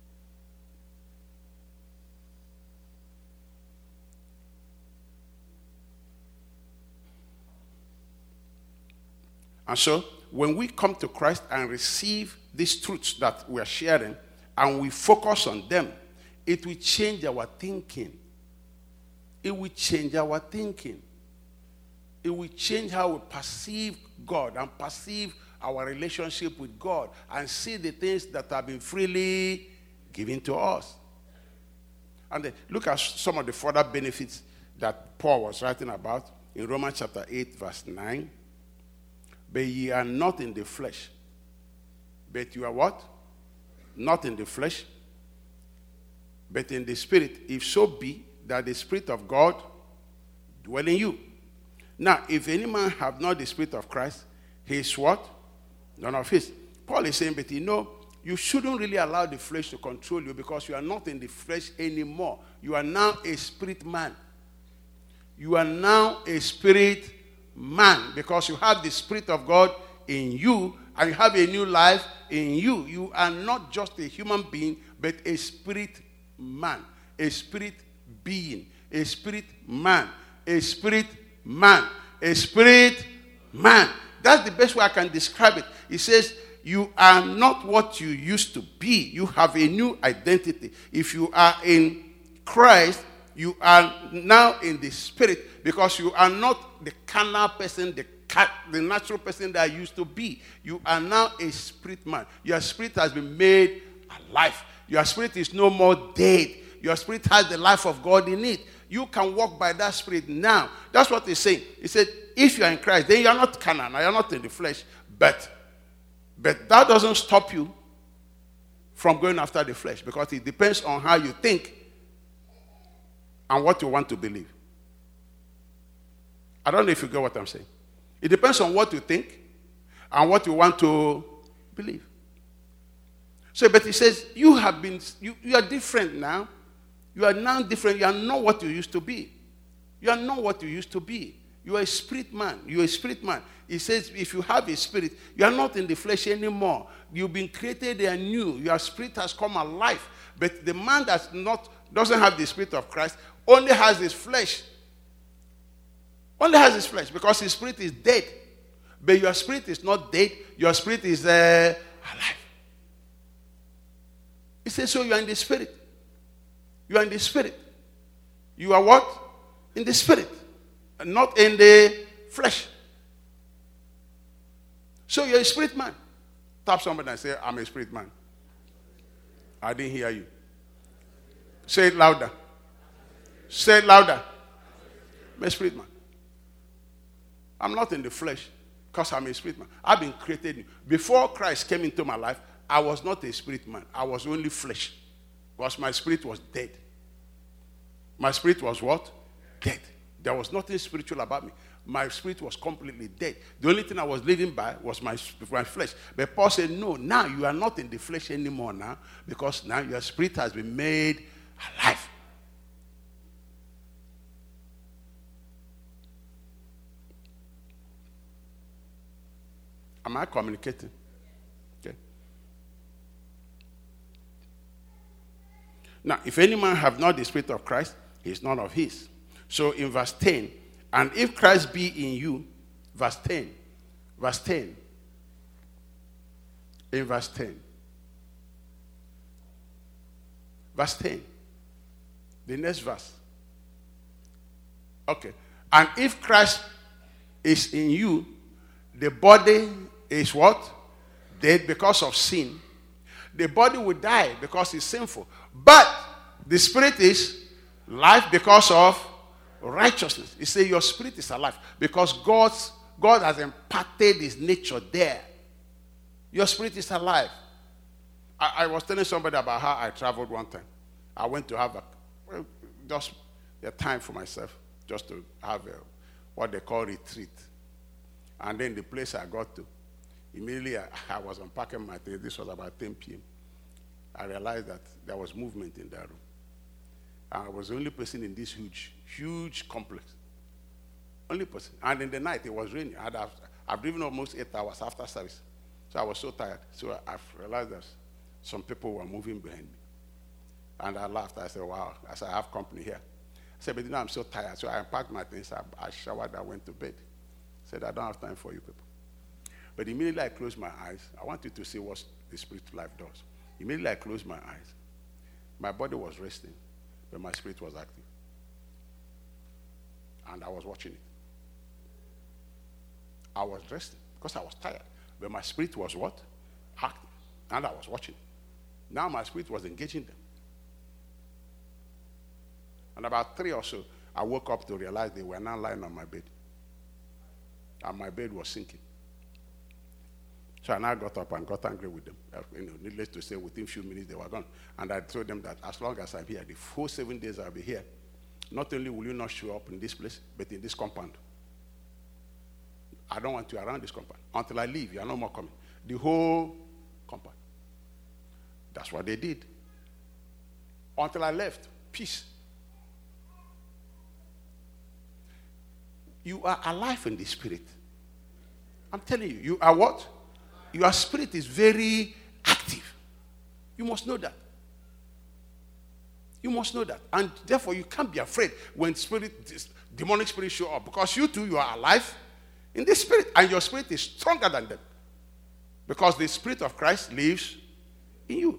And so, when we come to Christ and receive these truths that we are sharing, and we focus on them, it will change our thinking. It will change our thinking. It will change how we perceive God and perceive our relationship with God and see the things that have been freely given to us. And then look at some of the further benefits that Paul was writing about in Romans chapter 8, verse 9. But ye are not in the flesh. But you are what? Not in the flesh, but in the Spirit, if so be that the Spirit of God dwell in you. Now, if any man have not the Spirit of Christ, he is what? None of his. Paul is saying, but you shouldn't really allow the flesh to control you because you are not in the flesh anymore. You are now a spirit man. You are now a spirit man because you have the Spirit of God in you and you have a new life in you. You are not just a human being, but a spirit man, a spirit being, a spirit man, a spirit man, a spirit man. That's the best way I can describe it. It says, you are not what you used to be. You have a new identity. If you are in Christ, you are now in the Spirit because you are not the carnal person, the natural person that you used to be. You are now a spirit man. Your spirit has been made alive. Your spirit is no more dead. Your spirit has the life of God in it. You can walk by that spirit now. That's what he's saying. He said, if you are in Christ, then you are not carnal. You are not in the flesh. But that doesn't stop you from going after the flesh, because it depends on how you think and what you want to believe. I don't know if you get what I'm saying. It depends on what you think and what you want to believe. So, but he says, you are different now. You are now different. You are not what you used to be. You are not what you used to be. You are a spirit man. You are a spirit man. He says, if you have a spirit, you are not in the flesh anymore. You've been created anew. Your spirit has come alive. But the man that doesn't have the spirit of Christ only has his flesh. Only has his flesh, because his spirit is dead. But your spirit is not dead. Your spirit is alive. He says, so you are in the spirit. You are in the spirit. You are what? In the spirit. And not in the flesh. So you're a spirit man. Tap somebody and say, I'm a spirit man. I didn't hear you. Say it louder. Say it louder. I'm a spirit man. I'm not in the flesh because I'm a spirit man. I've been created new. Before Christ came into my life, I was not a spirit man. I was only flesh. Because my spirit was dead. My spirit was what? Dead. There was nothing spiritual about me. My spirit was completely dead. The only thing I was living by was my flesh. But Paul said, no, now you are not in the flesh anymore now, because now your spirit has been made alive. Am I communicating? Okay. Now, if any man have not the spirit of Christ, he is none of his. So in verse 10, and if Christ be in you, verse 10, in verse 10, the next verse. Okay. And if Christ is in you, the body is what? Dead because of sin. The body will die because it's sinful. But the spirit is life because of righteousness. He says your spirit is alive because God has imparted his nature there. Your spirit is alive. I was telling somebody about how I traveled one time. I went to have just a time for myself, just to have what they call retreat. And then the place I got to, immediately I was unpacking my things. This was about 10 p.m. I realized that there was movement in that room. And I was the only person in this huge complex. Only person. And in the night, it was raining. I've driven almost 8 hours after service. So I was so tired. So I realized that some people were moving behind me. And I laughed. I said, wow. I said, I have company here. I said, but you know, I'm so tired. So I unpacked my things. I showered. I went to bed. I said, I don't have time for you people. But immediately I closed my eyes. I want you to see what the spiritual life does. Immediately I closed my eyes. My body was resting, but my spirit was active. And I was watching it. I was resting because I was tired. But my spirit was what? Active. And I was watching it. Now my spirit was engaging them. And about 3 or so, I woke up to realize they were now lying on my bed. And my bed was sinking. So I now got up and got angry with them. Needless to say, within a few minutes, they were gone. And I told them that as long as I'm here, the full 7 days I'll be here, not only will you not show up in this place, but in this compound. I don't want you around this compound. Until I leave, you are no more coming. The whole compound. That's what they did. Until I left, peace. You are alive in the spirit. I'm telling you, you are what? Your spirit is very active. You must know that. You must know that. And therefore, you can't be afraid when demonic spirits show up. Because you too, you are alive in the spirit. And your spirit is stronger than them. Because the spirit of Christ lives in you.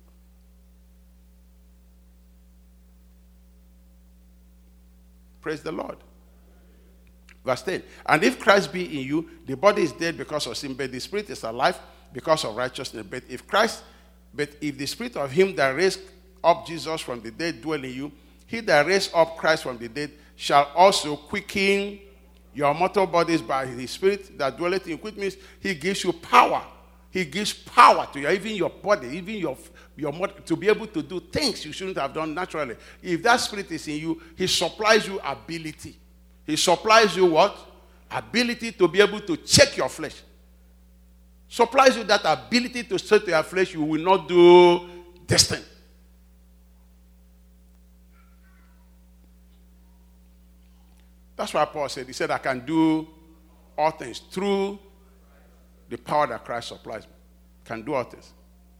Praise the Lord. Verse 10. And if Christ be in you, the body is dead because of sin, but the spirit is alive because of righteousness. But if the spirit of him that raised up Jesus from the dead dwell in you, he that raised up Christ from the dead shall also quicken your mortal bodies by his spirit that dwelleth in you, which means he gives you power. He gives power to you, even your body, even your to be able to do things you shouldn't have done naturally. If that spirit is in you, he supplies you ability. He supplies you what? Ability to be able to check your flesh. Supplies you that ability to say to your flesh, you will not do this thing. That's why Paul said, he said, I can do all things through the power that Christ supplies me. Can do all things.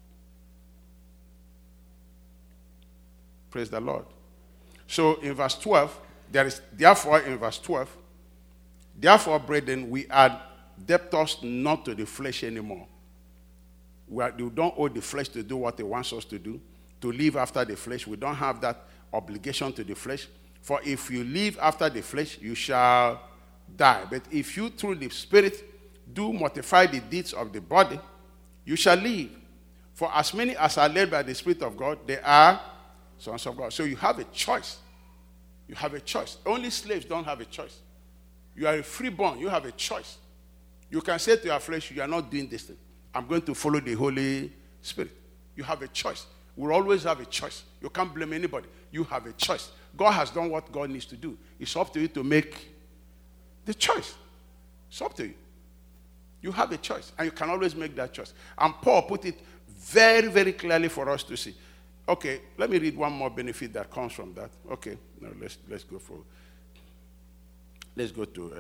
Praise the Lord. So in verse 12, there is therefore in verse 12, therefore, brethren, we are debtors not to the flesh anymore. We don't owe the flesh to do what it wants us to do, to live after the flesh. We don't have that obligation to the flesh. For if you live after the flesh, you shall die. But if you through the Spirit do mortify the deeds of the body, you shall live. For as many as are led by the Spirit of God, they are sons of God. So you have a choice. You have a choice. Only slaves don't have a choice. You are a freeborn. You have a choice. You can say to your flesh, you are not doing this thing. I'm going to follow the Holy Spirit. You have a choice. We'll always have a choice. You can't blame anybody. You have a choice. God has done what God needs to do. It's up to you to make the choice. It's up to you. You have a choice, and you can always make that choice. And Paul put it very, very clearly for us to see. Okay, let me read one more benefit that comes from that. Okay, now let's go for. Let's go to.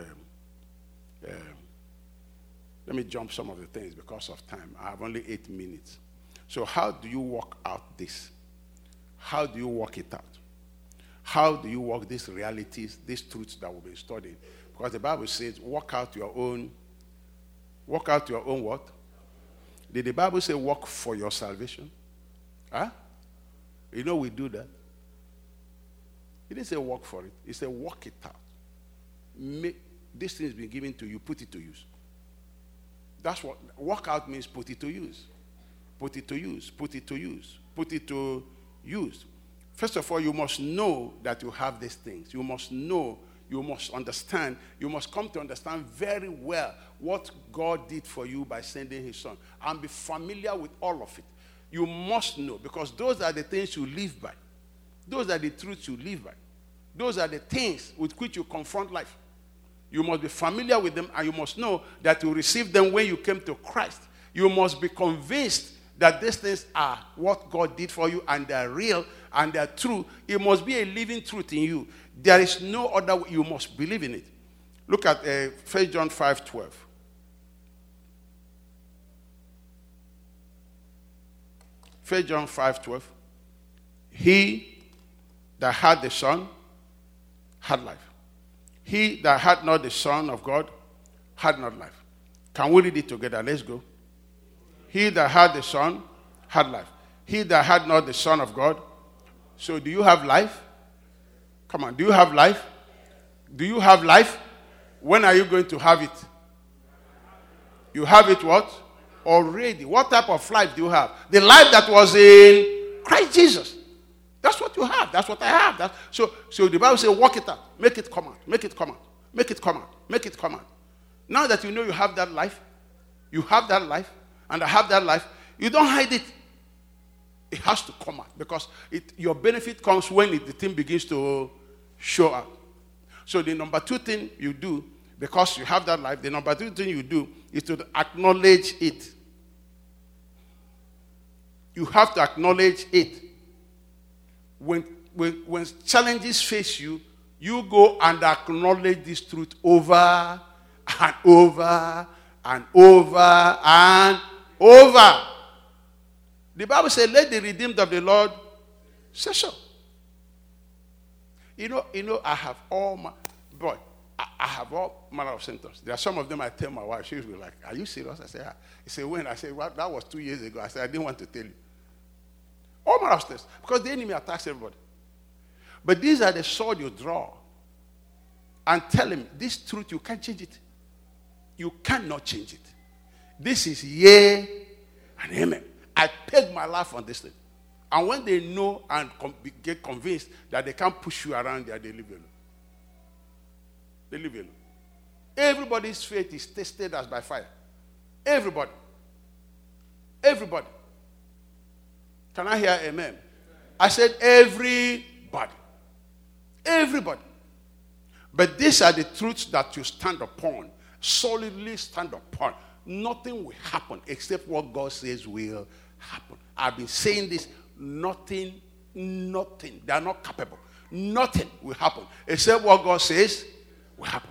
Let me jump some of the things because of time. I have only 8 minutes. So how do you work out this? How do you work it out? How do you work these realities, these truths that we've been studying? Because the Bible says, work out your own what? Did the Bible say work for your salvation? Huh? You know we do that. It didn't say work for it. It said work it out. Make this thing's been given to you, put it to use. That's what work out means, put it to use. Put it to use, put it to use, put it to use. First of all, you must know that you have these things. You must know, you must understand, you must come to understand very well what God did for you by sending his son. And be familiar with all of it. You must know, because those are the things you live by. Those are the truths you live by. Those are the things with which you confront life. You must be familiar with them, and you must know that you received them when you came to Christ. You must be convinced that these things are what God did for you, and they're real, and they're true. It must be a living truth in you. There is no other way. You must believe in it. Look at 1 John 5:12. 1 John 5:12. He that had the Son had life. He that had not the Son of God had not life. Can we read it together? Let's go. He that had the Son had life. He that had not the Son of God. So do you have life? Come on, do you have life? Do you have life? When are you going to have it? You have it what? Already. What type of life do you have? The life that was in Christ Jesus. That's what you have. That's what I have. So the Bible says, work it out. Make it come out. Make it come out. Make it come out. Make it come out. Now that you know you have that life, you have that life, and I have that life, you don't hide it. It has to come out, because your benefit comes when the thing begins to show up. So the number 2 thing you do, because you have that life, the number 2 thing you do is to acknowledge it. You have to acknowledge it. When challenges face you, you go and acknowledge this truth over and over and over and over. The Bible says, let the redeemed of the Lord say so. You know, I have all manner of symptoms. There are some of them I tell my wife, she will be like, are you serious? I say, yeah. He said, when? I said, well, that was 2 years ago. I said, I didn't want to tell you. All manner of things. Because the enemy attacks everybody. But these are the sword you draw. And tell him, this truth, you can't change it. You cannot change it. This is yea and amen. I peg my life on this thing. And when they know and get convinced that they can't push you around there, they leave you alone. They leave you alone. Everybody's faith is tested as by fire. Everybody. Everybody. Can I hear amen? I said everybody. Everybody. But these are the truths that you stand upon. Solidly stand upon. Nothing will happen except what God says will happen. I've been saying this. Nothing. They are not capable. Nothing will happen except what God says will happen.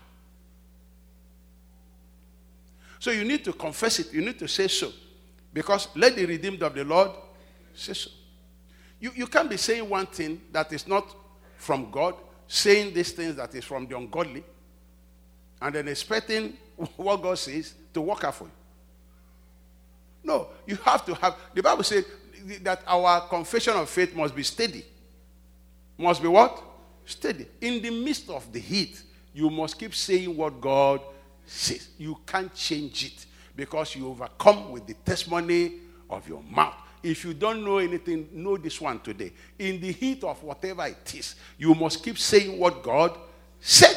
So you need to confess it. You need to say so. Because let the redeemed of the Lord say so. You can't be saying one thing that is not from God, saying these things that is from the ungodly, and then expecting what God says to work out for you. No, you have to have, the Bible said that our confession of faith must be steady. Must be what? Steady. In the midst of the heat, you must keep saying what God says. You can't change it because you overcome with the testimony of your mouth. If you don't know anything, know this one today. In the heat of whatever it is, you must keep saying what God said.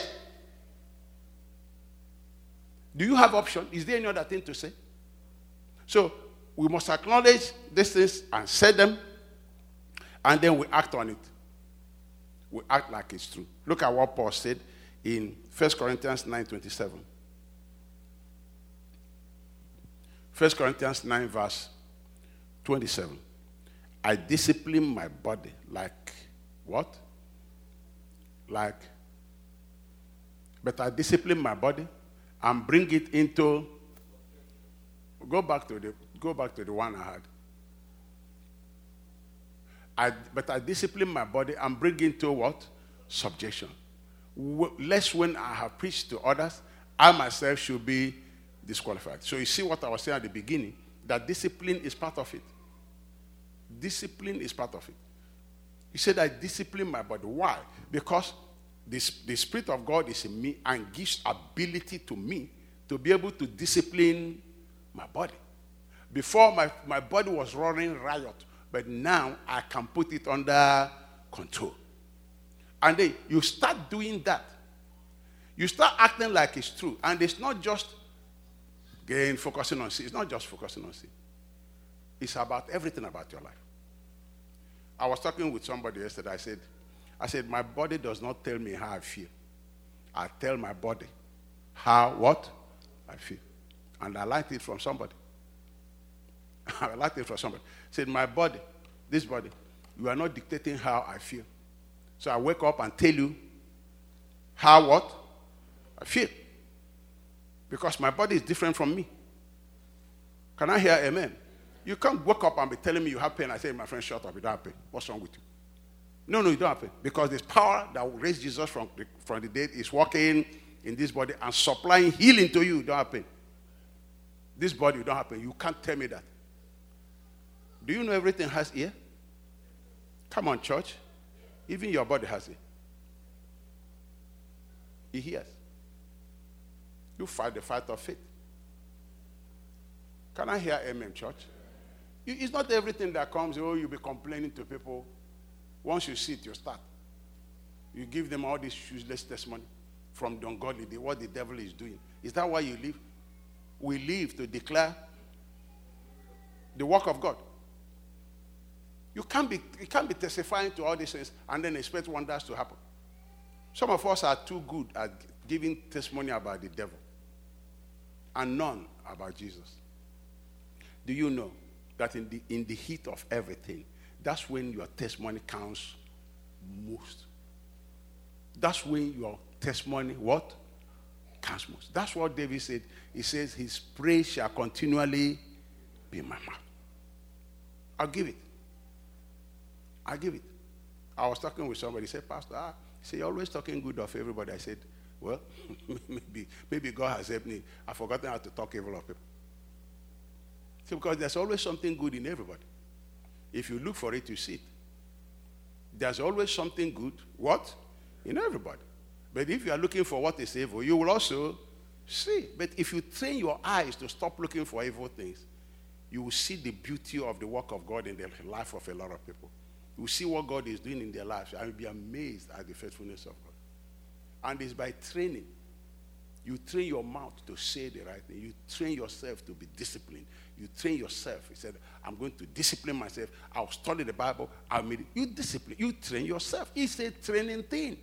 Do you have option? Is there any other thing to say? So, we must acknowledge these things and say them, and then we act on it. We act like it's true. Look at what Paul said in 1 Corinthians 9:27. 1 Corinthians 9 verse 27. I discipline my body like what? But I discipline my body and bring it into, go back to the one I had. But I discipline my body and bring it into what? Subjection. Lest when I have preached to others, I myself should be disqualified. So you see what I was saying at the beginning, that discipline is part of it. Discipline is part of it. He said, I discipline my body. Why? Because the Spirit of God is in me and gives ability to me to be able to discipline my body. Before, my body was running riot, but now I can put it under control. And then you start doing that. You start acting like it's true. And it's not just, again, focusing on sin. It's not just focusing on sin. It's about everything about your life. I was talking with somebody yesterday. I said, my body does not tell me how I feel. I tell my body what I feel. And I learned it from somebody. I learned it from somebody. I said, my body, this body, you are not dictating how I feel. So I wake up and tell you how what I feel. Because my body is different from me. Can I hear amen? You can't wake up and be telling me you have pain. I say, my friend, shut up, you don't have pain. What's wrong with you? No, you don't have pain. Because this power that will raise Jesus from the dead is working in this body and supplying healing to you. You don't have pain. This body, you don't have pain. You can't tell me that. Do you know everything has ear? Come on, church. Even your body has it. It hears. You fight the fight of faith. Can I hear amen, church? It's not everything that comes, you'll be complaining to people. Once you sit, you start. You give them all this useless testimony from the ungodly, what the devil is doing. Is that why you live? We live to declare the work of God. You can't be testifying to all these things and then expect wonders to happen. Some of us are too good at giving testimony about the devil and none about Jesus. Do you know that in the heat of everything, that's when your testimony counts most? That's when your testimony, what? Counts most. That's what David said. He says, his praise shall continually be in my mouth. I'll give it. I was talking with somebody. He said, Pastor, you're always talking good of everybody. I said, well, maybe God has helped me. I've forgotten how to talk evil of people. See, because there's always something good in everybody. If you look for it, you see it. There's always something good, what? In everybody. But if you are looking for what is evil, you will also see. But if you train your eyes to stop looking for evil things, you will see the beauty of the work of God in the life of a lot of people. You will see what God is doing in their lives. I will be amazed at the faithfulness of God. And it's by training. You train your mouth to say the right thing. You train yourself to be disciplined. You train yourself. He said, I'm going to discipline myself. I'll study the Bible. I'll meditate. You discipline. You train yourself. It's a training thing.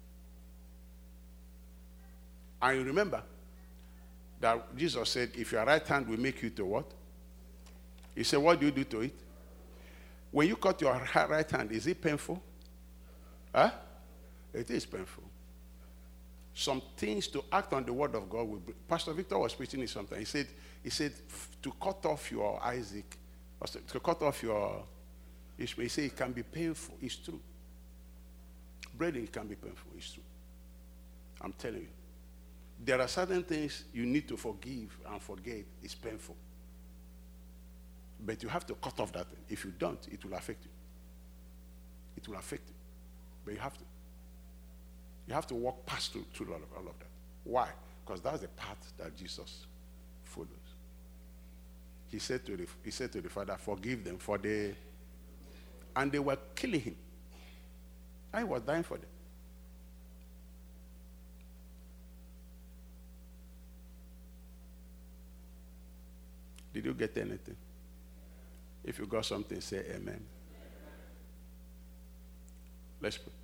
And you remember that Jesus said, if your right hand will make you to what? He said, what do you do to it? When you cut your right hand, is it painful? Huh? It is painful. Some things to act on the word of God will bring. Pastor Victor was preaching it something. He said to cut off your Isaac, to cut off your Ishmael, he said it can be painful. It's true. Breeding can be painful. It's true. I'm telling you. There are certain things you need to forgive and forget. It's painful. But you have to cut off that thing. If you don't, it will affect you. It will affect you. But you have to. You have to walk past through all of that. Why? Because that's the path that Jesus follows. He said to the Father, forgive them for they... And they were killing him. I was dying for them. Did you get anything? If you got something, say amen. Let's pray.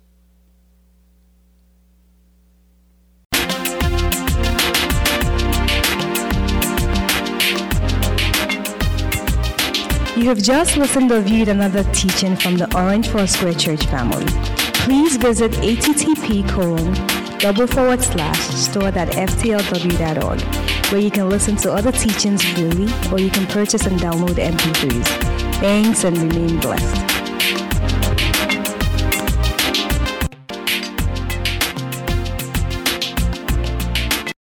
You have just listened or viewed another teaching from the Orange Foursquare Church family. Please visit http://store.ftlw.org, where you can listen to other teachings freely, or you can purchase and download MP3s. Thanks and remain blessed.